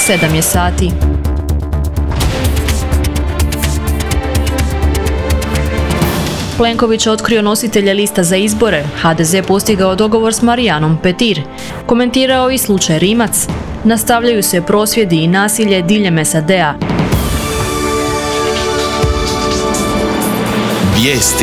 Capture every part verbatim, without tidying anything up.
sedam je sati. Plenković otkrio nositelje lista za izbore, ha de ze postigao dogovor s Marijanom Petir, komentirao i slučaj Rimac, nastavljaju se prosvjedi i nasilje diljem es a de a. Vijesti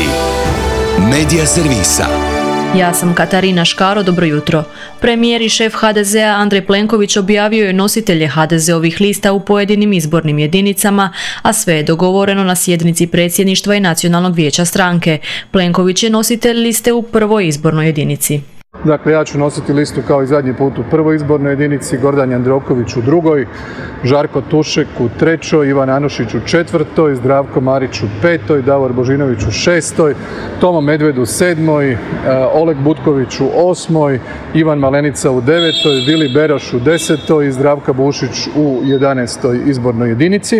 Medija servisa. Ja sam Katarina Škaro, dobro jutro. Premijer i šef ha de ze a Andrej Plenković objavio je nositelje ha de zeovih lista u pojedinim izbornim jedinicama, a sve je dogovoreno na sjednici predsjedništva i Nacionalnog vijeća stranke. Plenković je nositelj liste u prvoj izbornoj jedinici. Dakle, ja ću nositi listu kao i zadnji put u prvoj izbornoj jedinici, Gordan Jandroković u drugoj, Žarko Tušek u trećoj, Ivan Anušić u četvrtoj, Zdravko Marić u petoj, Davor Božinović u šestoj, Tomo Medved u sedmoj, Oleg Butković u osmoj, Ivan Malenica u devetoj, Vili Beroš u desetoj i Zdravka Bušić u jedanaestoj izbornoj jedinici.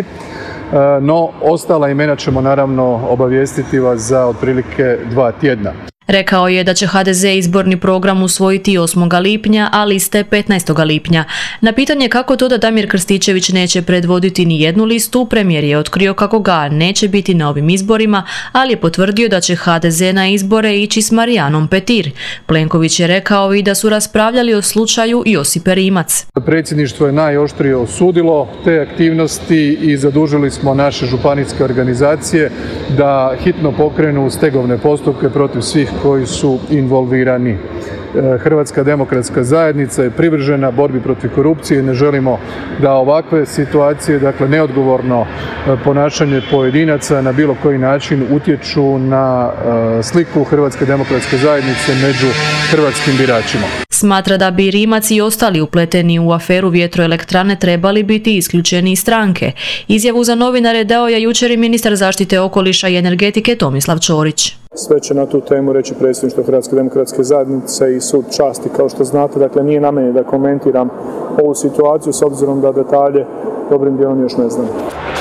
No, ostala imena ćemo naravno obavijestiti vas za otprilike dva tjedna. Rekao je da će ha de ze izborni program usvojiti osmog lipnja, a liste petnaestog lipnja. Na pitanje kako to da Damir Krstičević neće predvoditi ni jednu listu, premijer je otkrio kako ga neće biti na ovim izborima, ali je potvrdio da će ha de ze na izbore ići s Marijanom Petir. Plenković je rekao i da su raspravljali o slučaju Josipe Rimac. Predsjedništvo je najoštrije osudilo te aktivnosti i zadužili smo naše županijske organizacije da hitno pokrenu stegovne postupke protiv svih koji su involvirani. Hrvatska demokratska zajednica je privržena borbi protiv korupcije i ne želimo da ovakve situacije, dakle neodgovorno ponašanje pojedinaca na bilo koji način utječu na sliku Hrvatske demokratske zajednice među hrvatskim biračima. Smatra da bi Rimac i ostali upleteni u aferu vjetroelektrane trebali biti isključeni iz stranke. Izjavu za novinare dao je jučer i ministar zaštite okoliša i energetike Tomislav Ćorić. Sve će na tu temu reći predsjedništvo Hrvatske demokratske zajednice i sud časti, kao što znate. Dakle, nije na meni da komentiram ovu situaciju s obzirom da detalje dobrim dijelom još ne znam.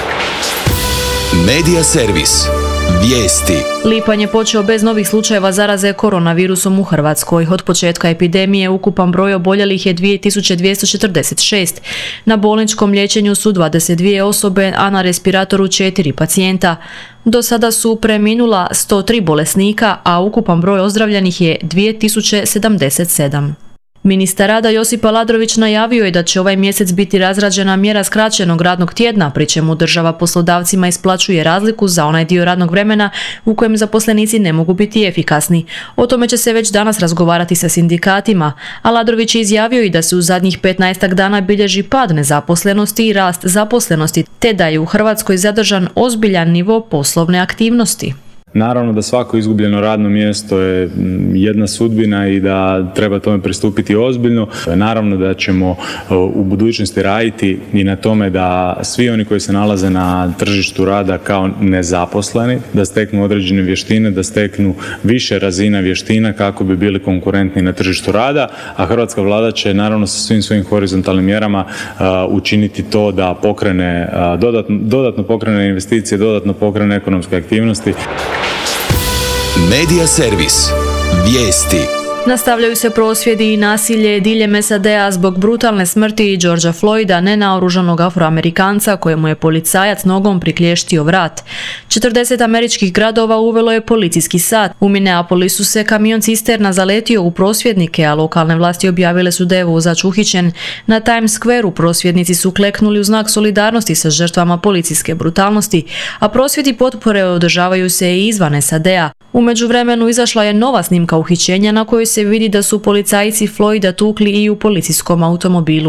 Medija servis. Vijesti. Lipanj je počeo bez novih slučajeva zaraze koronavirusom u Hrvatskoj. Od početka epidemije ukupan broj oboljelih je dvije tisuće dvjesto četrdeset šest. Na bolničkom liječenju su dvadeset dvije osobe, a na respiratoru četiri pacijenta. Do sada su preminula sto tri bolesnika, a ukupan broj ozdravljenih je dvije tisuće sedamdeset sedam. Ministar rada Josip Aladrović najavio je da će ovaj mjesec biti razrađena mjera skraćenog radnog tjedna, pri čemu država poslodavcima isplaćuje razliku za onaj dio radnog vremena u kojem zaposlenici ne mogu biti efikasni. O tome će se već danas razgovarati sa sindikatima. Aladrović je izjavio i da se u zadnjih petnaestak dana bilježi pad nezaposlenosti i rast zaposlenosti, te da je u Hrvatskoj zadržan ozbiljan nivo poslovne aktivnosti. Naravno da svako izgubljeno radno mjesto je jedna sudbina i da treba tome pristupiti ozbiljno. Naravno da ćemo u budućnosti raditi i na tome da svi oni koji se nalaze na tržištu rada kao nezaposleni, da steknu određene vještine, da steknu više razina vještina kako bi bili konkurentni na tržištu rada, a hrvatska vlada će naravno sa svim svojim horizontalnim mjerama učiniti to da pokrene, dodatno, dodatno pokrene investicije, dodatno pokrene ekonomske aktivnosti. Medija servis. Vijesti. Nastavljaju se prosvjedi i nasilje diljem es a de a zbog brutalne smrti Georgea Floyda, nenaoružanog Afroamerikanca kojemu je policajac nogom priklještio vrat. četrdeset američkih gradova uvelo je policijski sat. U Minneapolisu se kamion cisterna zaletio u prosvjednike, a lokalne vlasti objavile su da je vozač uhićen. Na Times Squareu prosvjednici su kleknuli u znak solidarnosti sa žrtvama policijske brutalnosti, a prosvjedi potpore održavaju se i izvan es a de a. U međuvremenu izašla je nova snimka uhićenja na kojoj se vidi da su policajci Floyda tukli i u policijskom automobilu.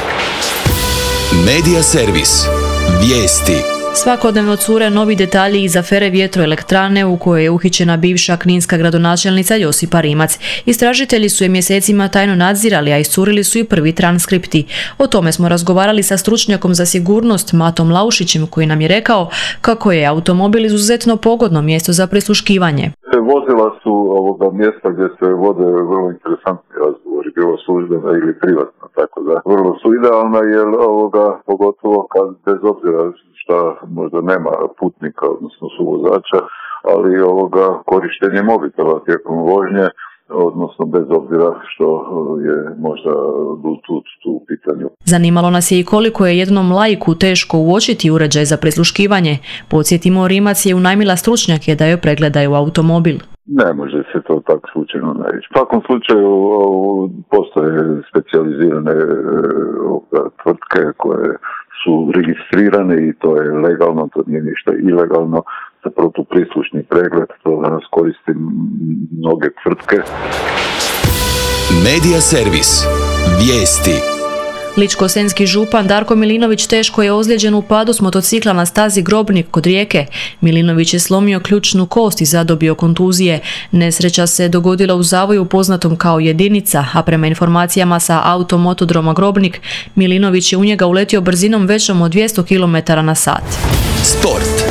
Medija servis. Vijesti. Svakodnevno cure novi detalji iz afere vjetroelektrane u kojoj je uhićena bivša kninska gradonačelnica Josipa Rimac. Istražitelji su je mjesecima tajno nadzirali, a iscurili su i prvi transkripti. O tome smo razgovarali sa stručnjakom za sigurnost Matom Laušićem, koji nam je rekao kako je automobil izuzetno pogodno mjesto za prisluškivanje. Vozila su ovoga mjesta gdje se vode vrlo interesantni razgovori, bilo službeno ili privatno, tako da vrlo su idealna, jer ovoga pogotovo kad bez obzira šta možda nema putnika, odnosno suvozača, ali ovoga korištenje mobitela tijekom vožnje odnosno bez obzira što je možda Bluetooth tu u pitanju. Zanimalo nas je i koliko je jednom laiku teško uočiti uređaj za prisluškivanje. Podsjetimo, Rimac je unajmila stručnjake da joj pregledaju automobil. Ne može se to tako slučajno naći. U svakom slučaju postoje specijalizirane tvrtke koje su registrirane i to je legalno, to nije ništa ilegalno. Za protuprislušni pregled, to danas koristi mnoge tvrtke. Medija servis. Vijesti. Ličko-senjski župan Darko Milinović teško je ozlijeđen u padu s motocikla na stazi Grobnik kod Rijeke. Milinović je slomio ključnu kost i zadobio kontuzije. Nesreća se dogodila u zavoju poznatom kao Jedinica, a prema informacijama sa automotodroma Grobnik, Milinović je u njega uletio brzinom većom od dvjesto kilometara na sat. Sport.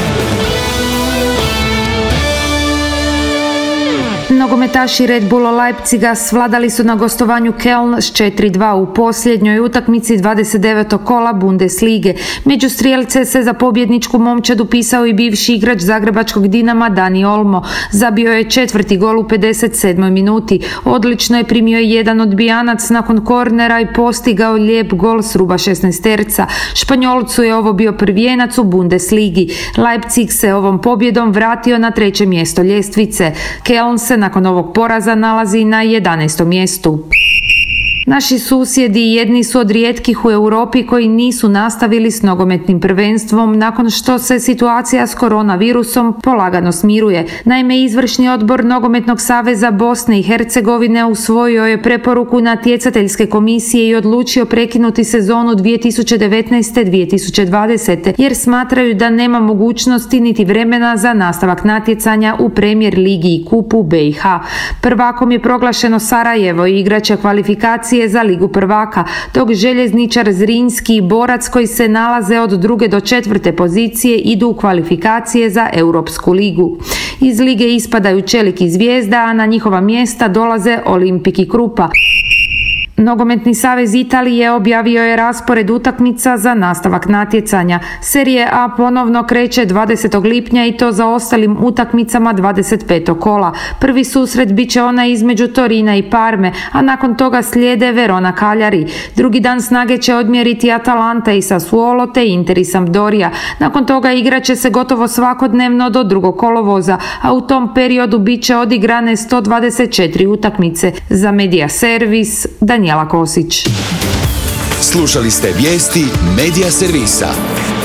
Nogometaši Red Bulla Leipziga svladali su na gostovanju Köln s četiri dva u posljednjoj utakmici dvadeset devetog kola Bundeslige. Među strijelce se za pobjedničku momčad upisao i bivši igrač zagrebačkog Dinama Dani Olmo. Zabio je četvrti gol u pedeset sedmoj minuti. Odlično je primio jedan odbijanac nakon kornera i postigao lijep gol s ruba šesnaesterca. Španjolcu je ovo bio prvijenac u Bundesligi. Leipzig se ovom pobjedom vratio na treće mjesto ljestvice. Köln se nakon ovog poraza nalazi na jedanaestom mjestu. Naši susjedi jedni su od rijetkih u Europi koji nisu nastavili s nogometnim prvenstvom nakon što se situacija s koronavirusom polagano smiruje. Naime, izvršni odbor Nogometnog saveza Bosne i Hercegovine usvojio je preporuku natjecateljske komisije i odlučio prekinuti sezonu dvije tisuće devetnaeste dvije tisuće dvadesete jer smatraju da nema mogućnosti niti vremena za nastavak natjecanja u Premier ligi i kupu B i H. Prvakom je proglašeno Sarajevo i igraće kvalifikacije za Ligu prvaka, dok Željezničar Zrinski i Borac koji se nalaze od druge do četvrte pozicije idu u kvalifikacije za Europsku ligu. Iz lige ispadaju Čelik i Zvijezda, a na njihova mjesta dolaze Olimpik i Krupa. Nogometni savez Italije objavio je raspored utakmica za nastavak natjecanja. Serije A ponovno kreće dvadesetog lipnja i to za ostalim utakmicama dvadeset petog kola. Prvi susret bit će onaj između Torina i Parme, a nakon toga slijede Verona Cagliari. Drugi dan snage će odmjeriti Atalanta i Sassuolo te Inter i Sampdoria. Nakon toga igrat će se gotovo svakodnevno do drugog kolovoza, a u tom periodu bit će odigrane sto dvadeset četiri utakmice. Za Medija servis, Danijela Kosić. Slušali ste vijesti Medija servisa.